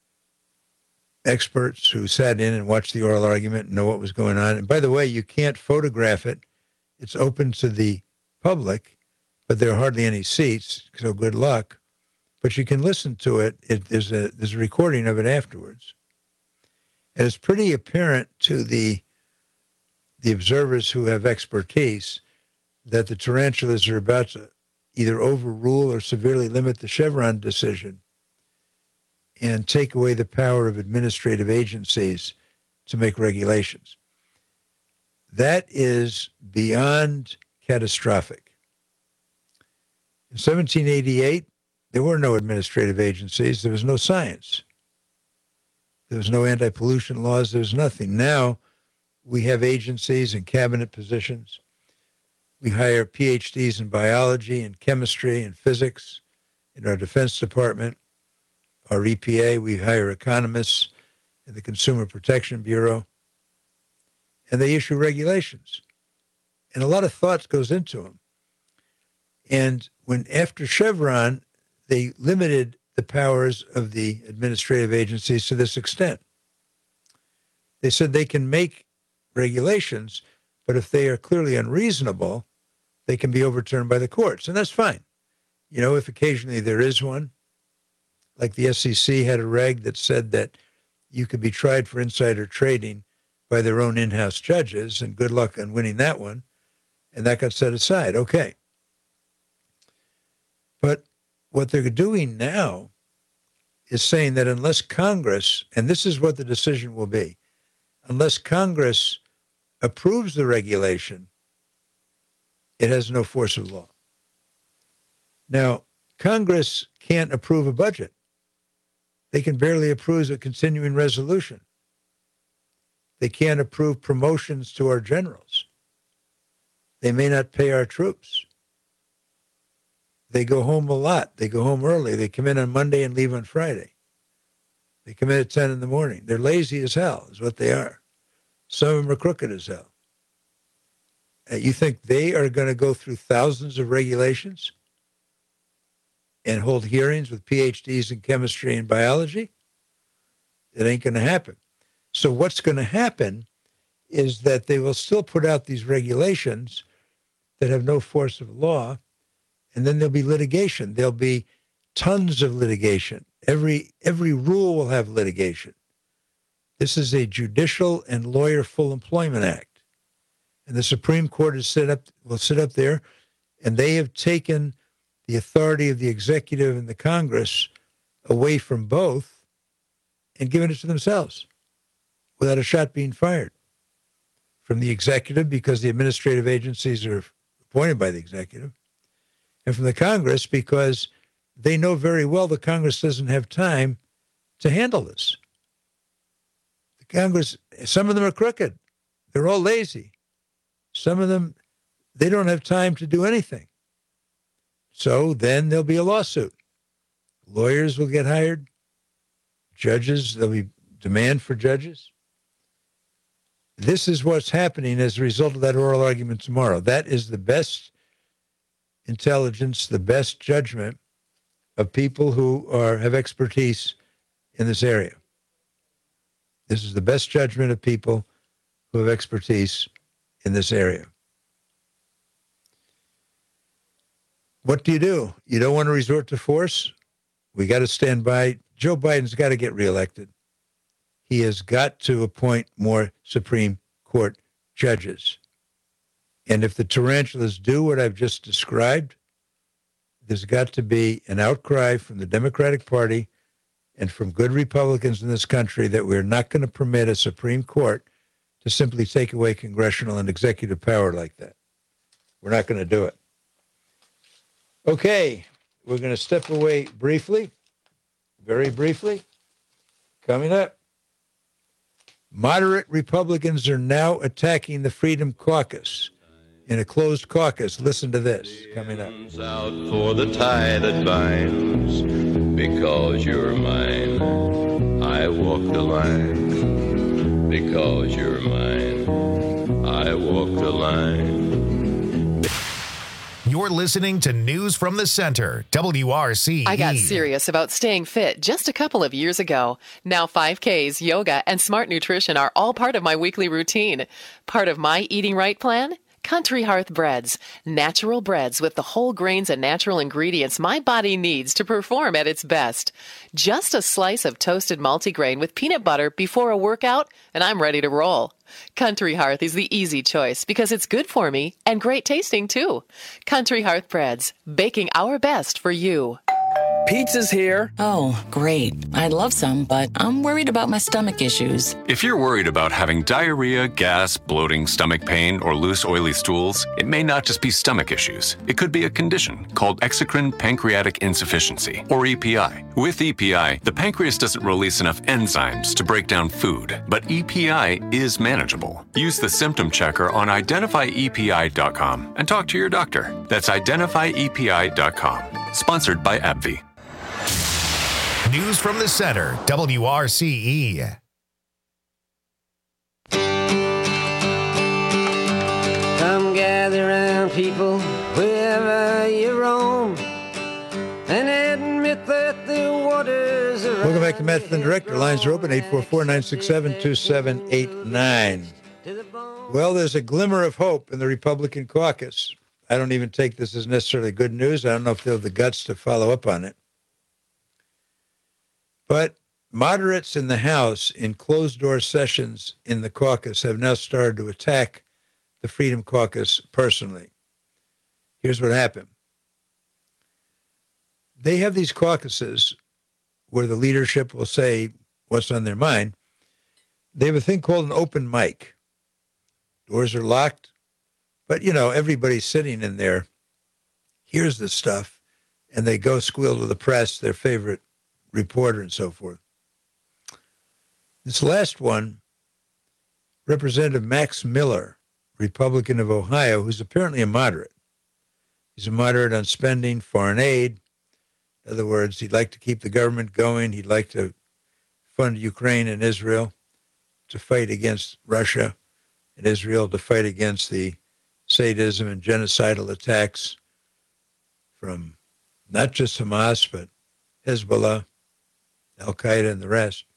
experts who sat in and watched the oral argument and know what was going on. And by the way, you can't photograph it. It's open to the public, but there are hardly any seats, so good luck. But you can listen to it. There's a recording of it afterwards. And it's pretty apparent to the observers who have expertise that the tarantulas are about to either overrule or severely limit the Chevron decision and take away the power of administrative agencies to make regulations. That is beyond catastrophic. In 1788, there were no administrative agencies. There was no science. There was no anti-pollution laws. There was nothing. Now we have agencies and cabinet positions. We hire PhDs in biology and chemistry and physics in our Defense Department. Our EPA, we hire economists in the Consumer Protection Bureau. And they issue regulations. And a lot of thought goes into them. And when after Chevron, they limited the powers of the administrative agencies to this extent. They said they can make regulations, but if they are clearly unreasonable, they can be overturned by the courts. And that's fine. You know, if occasionally there is one, like the SEC had a reg that said that you could be tried for insider trading by their own in-house judges, and good luck on winning that one. And that got set aside. Okay. But what they're doing now is saying that unless Congress, and this is what the decision will be, unless Congress approves the regulation, it has no force of law. Now, Congress can't approve a budget. They can barely approve a continuing resolution. They can't approve promotions to our generals. They may not pay our troops. They go home a lot. They go home early. They come in on Monday and leave on Friday. They come in at 10 in the morning. They're lazy as hell, is what they are. Some of them are crooked as hell. You think they are going to go through thousands of regulations and hold hearings with PhDs in chemistry and biology? It ain't going to happen. So what's going to happen is that they will still put out these regulations that have no force of law, and then there'll be litigation. There'll be tons of litigation. Every rule will have litigation. This is a judicial and lawyer full employment act. And the Supreme Court will sit up there, and they have taken the authority of the executive and the Congress away from both and given it to themselves without a shot being fired. From the executive, because the administrative agencies are appointed by the executive, and from the Congress, because they know very well the Congress doesn't have time to handle this. The Congress, some of them are crooked. They're all lazy. Some of them, they don't have time to do anything. So then there'll be a lawsuit. Lawyers will get hired. Judges, there'll be demand for judges. This is what's happening as a result of that oral argument tomorrow. That is the best intelligence, the best judgment of people who have expertise in this area. This is the best judgment of people who have expertise in this area. What do? You don't want to resort to force? We got to stand by. Joe Biden's got to get reelected. He has got to appoint more Supreme Court judges. And if the tarantulas do what I've just described, there's got to be an outcry from the Democratic Party and from good Republicans in this country that we're not going to permit a Supreme Court to simply take away congressional and executive power like that. We're not going to do it. Okay, we're going to step away briefly, very briefly. Coming up, moderate Republicans are now attacking the Freedom Caucus in a closed caucus. Listen to this, coming up. Out for the tie that binds, because you're mine. I walk the line, because you're mine. I walk the line. You're listening to News from the Center, WRCE. I got serious about staying fit just a couple of years ago. Now 5Ks, yoga, and smart nutrition are all part of my weekly routine. Part of my eating right plan? Country Hearth Breads. Natural breads with the whole grains and natural ingredients my body needs to perform at its best. Just a slice of toasted multigrain with peanut butter before a workout, and I'm ready to roll. Country Hearth is the easy choice because it's good for me and great tasting too. Country Hearth Breads, baking our best for you. Pizza's here. Oh, great. I'd love some, but I'm worried about my stomach issues. If you're worried about having diarrhea, gas, bloating, stomach pain, or loose, oily stools, it may not just be stomach issues. It could be a condition called exocrine pancreatic insufficiency, or EPI. With EPI, the pancreas doesn't release enough enzymes to break down food, but EPI is manageable. Use the symptom checker on identifyepi.com and talk to your doctor. That's identifyepi.com. Sponsored by AbbVie. News from the center, WRCE. Come gather round, people, wherever you roam, and admit that the waters are... Welcome back to Matt Flynn Director. Lines are open, 844-967-2789. Well, there's a glimmer of hope in the Republican caucus. I don't even take this as necessarily good news. I don't know if they have the guts to follow up on it. But moderates in the House in closed-door sessions in the caucus have now started to attack the Freedom Caucus personally. Here's what happened. They have these caucuses where the leadership will say what's on their mind. They have a thing called an open mic. Doors are locked, but, you know, everybody's sitting in there, hears the stuff, and they go squeal to the press, their favorite reporter and so forth. This last one, Representative Max Miller, Republican of Ohio, who's apparently a moderate. He's a moderate on spending, foreign aid. In other words, he'd like to keep the government going. He'd like to fund Ukraine and Israel to fight against Russia and Israel, to fight against the sadism and genocidal attacks from not just Hamas, but Hezbollah, Al-Qaeda, and the rest.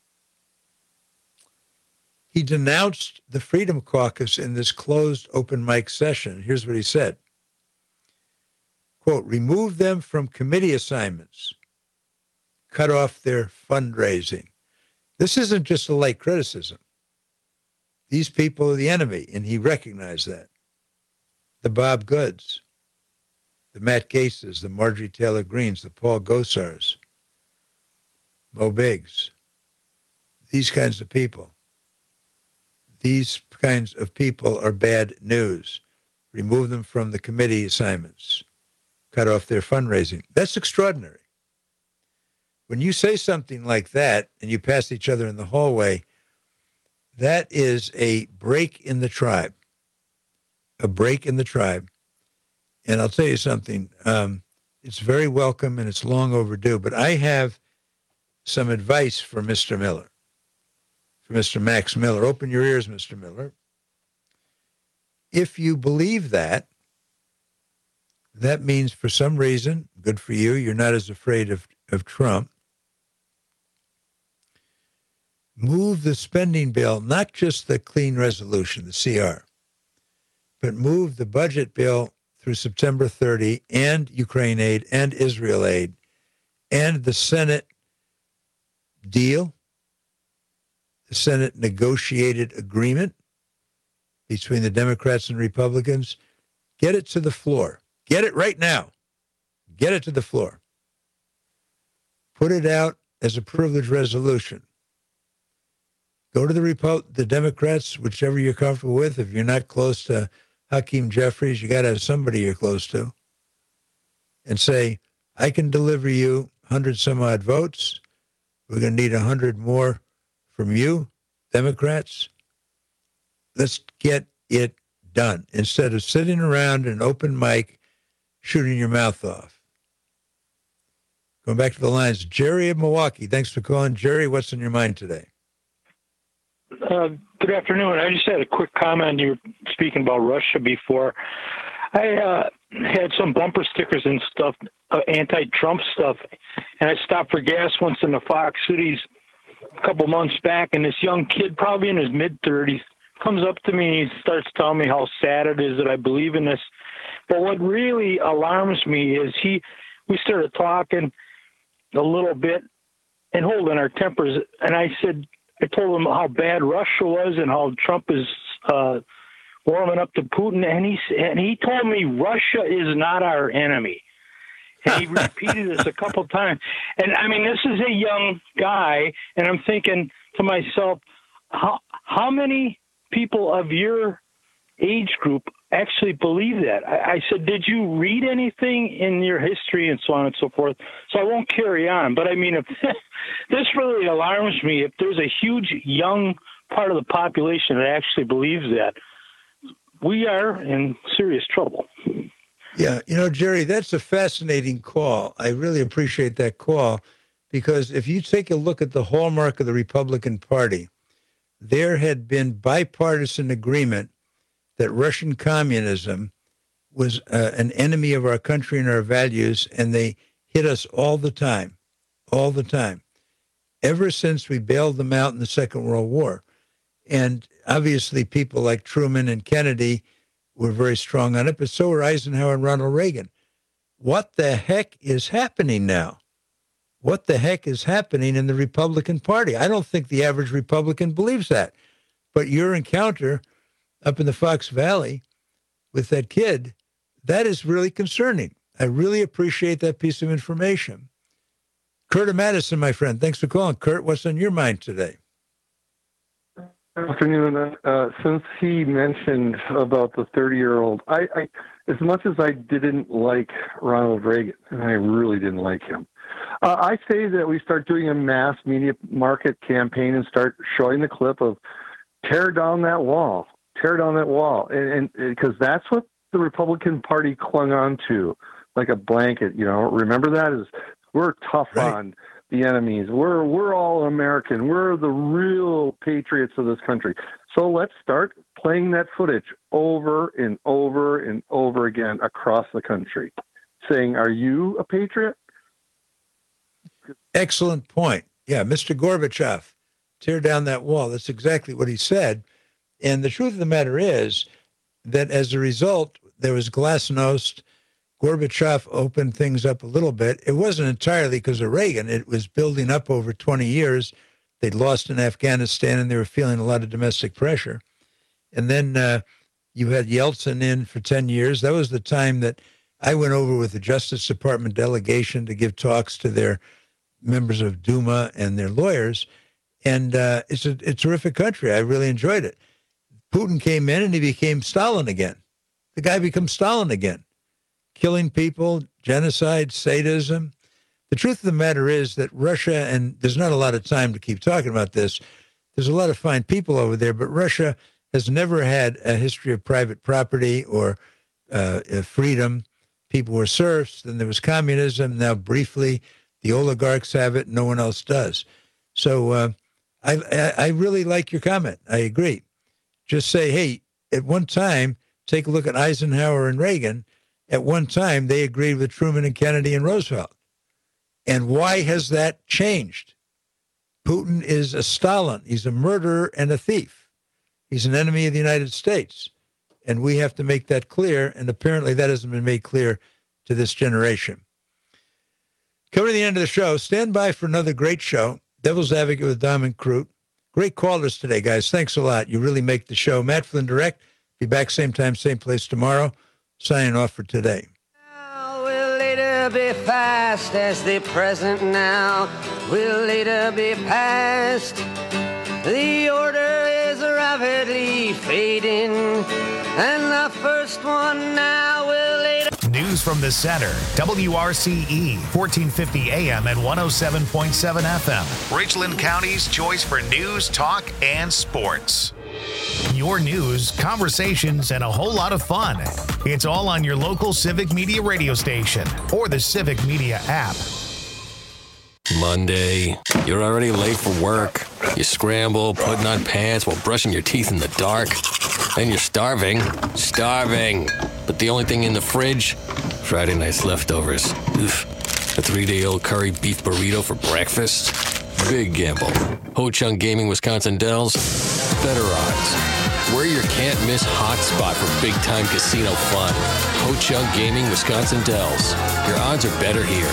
He denounced the Freedom Caucus in this closed open mic session. Here's what he said. Quote, remove them from committee assignments, cut off their fundraising. This isn't just a light criticism. These people are the enemy, and he recognized that. The Bob Goods, the Matt Gaeses, the Marjorie Taylor Greens, the Paul Gosars, Mo Biggs, these kinds of people. These kinds of people are bad news. Remove them from the committee assignments. Cut off their fundraising. That's extraordinary. When you say something like that and you pass each other in the hallway, that is a break in the tribe. A break in the tribe. And I'll tell you something. It's very welcome and it's long overdue. But I have some advice for Mr. Miller. For Mr. Max Miller. Open your ears, Mr. Miller. If you believe that, that means for some reason, good for you, you're not as afraid of Trump. Move the spending bill, not just the clean resolution, the CR, but move the budget bill through September 30 and Ukraine aid and Israel aid and the Senate deal, the Senate negotiated agreement between the Democrats and Republicans. Get it to the floor. Get it right now. Get it to the floor. Put it out as a privilege resolution. Go to the Democrats, whichever you're comfortable with. If you're not close to Hakeem Jeffries, you got to have somebody you're close to. And say, I can deliver you 100 some odd votes. We're going to need 100 more from you, Democrats. Let's get it done. Instead of sitting around an open mic, shooting your mouth off. Going back to the lines, Jerry of Milwaukee. Thanks for calling. Jerry, what's on your mind today? Good afternoon. I just had a quick comment. You were speaking about Russia before. I had some bumper stickers and stuff, anti-Trump stuff, and I stopped for gas once in the Fox Cities a couple months back, and this young kid, probably in his mid-30s, comes up to me and he starts telling me how sad it is that I believe in this. But what really alarms me is we started talking a little bit and holding our tempers. And I told him how bad Russia was and how Trump is warming up to Putin. And he told me Russia is not our enemy. And he repeated this a couple times. And I mean, this is a young guy, and I'm thinking to myself, how many people of your age group actually believe that? I said, did you read anything in your history and so on and so forth? So I won't carry on. But I mean, if this really alarms me, if there's a huge young part of the population that actually believes that, we are in serious trouble. Yeah, Jerry, that's a fascinating call. I really appreciate that call, because if you take a look at the hallmark of the Republican Party, there had been bipartisan agreement that Russian communism was an enemy of our country and our values, and they hit us all the time, ever since we bailed them out in the Second World War. And obviously people like Truman and Kennedy were very strong on it, but so were Eisenhower and Ronald Reagan. What the heck is happening now? What the heck is happening in the Republican Party? I don't think the average Republican believes that. But your encounter up in the Fox Valley with that kid, that is really concerning. I really appreciate that piece of information. Kurt of Madison, my friend, thanks for calling. Kurt, what's on your mind today? Good afternoon. Since he mentioned about the 30-year-old, I as much as I didn't like Ronald Reagan, and I really didn't like him, I say that we start doing a mass media market campaign and start showing the clip of tear down that wall, and because that's what the Republican Party clung on to like a blanket. Remember that is we're tough on the enemies. We're all American. We're the real patriots of this country. So let's start playing that footage over and over and over again across the country, saying, "Are you a patriot?" Excellent point. Yeah, Mr. Gorbachev, tear down that wall. That's exactly what he said. And the truth of the matter is that as a result, there was glasnost. Gorbachev opened things up a little bit. It wasn't entirely because of Reagan. It was building up over 20 years. They'd lost in Afghanistan, and they were feeling a lot of domestic pressure. And then you had Yeltsin in for 10 years. That was the time that I went over with the Justice Department delegation to give talks to their members of Duma and their lawyers. And it's a terrific country. I really enjoyed it. Putin came in, and he became Stalin again. The guy becomes Stalin again. Killing people, genocide, sadism. The truth of the matter is that Russia, and there's not a lot of time to keep talking about this, there's a lot of fine people over there, but Russia has never had a history of private property or freedom. People were serfs, then there was communism. Now, briefly, the oligarchs have it, no one else does. So I really like your comment. I agree. Just say, hey, at one time, take a look at Eisenhower and Reagan. At one time, they agreed with Truman and Kennedy and Roosevelt. And why has that changed? Putin is a Stalin. He's a murderer and a thief. He's an enemy of the United States. And we have to make that clear. And apparently that hasn't been made clear to this generation. Coming to the end of the show, stand by for another great show. Devil's Advocate with Diamond Crute. Great callers today, guys. Thanks a lot. You really make the show. Matt Flynn Direct. Be back same time, same place tomorrow. Signing off for today. Will later be fast as the present now. Will later be past. The order is rapidly fading, and the first one now will later. News from the center. WRCE, 1450 AM and 107.7 FM. Richland County's choice for news, talk, and sports. Your news, conversations, and a whole lot of fun. It's all on your local Civic Media radio station or the Civic Media app. Monday, you're already late for work. You scramble, putting on pants while brushing your teeth in the dark. Then you're starving. But the only thing in the fridge, Friday night's leftovers. Oof. A 3-day-old curry beef burrito for breakfast. Big gamble. Ho Chunk Gaming Wisconsin Dells. Better odds. We're your can't-miss hotspot for big-time casino fun. Ho-Chunk Gaming, Wisconsin Dells. Your odds are better here.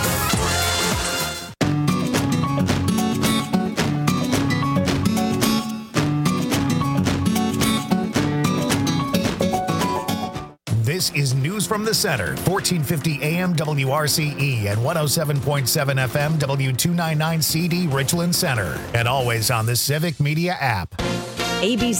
This is News from the Center, 1450 AM WRCE and 107.7 FM W299 CD Richland Center. And always on the Civic Media app. ABC